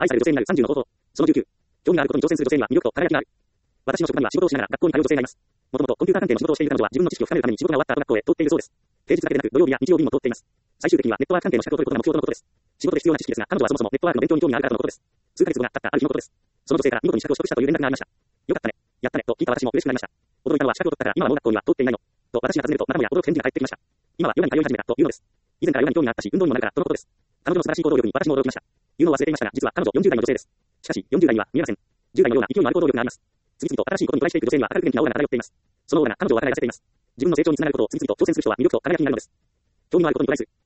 愛される女性になる30の方法。その19。興味があることに挑戦する女性には魅力と輝きがある。私の職場には仕事をしながら学校に通う女性がいます。もともとコンピューター関係の仕事をしている彼女は自分の知識を深めるために仕事が終わった後学校へ通っているそうです。平日だけでなく土曜日や日曜日にも通っています。最終的にはネットワーク関係の資格を取ることが目標とのことです。仕事で必要な知識ですが、彼女はそもそもネットワークの勉強に興味があるからとのことです。数ヶ月後が経ったある日のことです。その女性から見事に資格を取得したという連絡がありました。よかったね。やったね。と聞いた私も嬉しくなりました。驚いたのは資格を取ったから今はもう学校には通っていないの。と私が尋ねるとまたもや驚く返事が返ってきました。今はヨガに通い始めたというのです。以前からヨガに興味があったし、運動にもなるからとのことです。彼女の素晴らしい行動力に私も驚きました。言うのを忘れていましたが、実は彼女40代の女性です。しかし、40代には見えません。10代のような勢いのある行動力があります。次々と新しいことにトライしていく女性には明るく元気なオーラが漂っています。そのオーラが彼女を若返らせています。自分の成長につながることを次々と挑戦する人は魅力と輝きになるのです。興味のあることにトライする。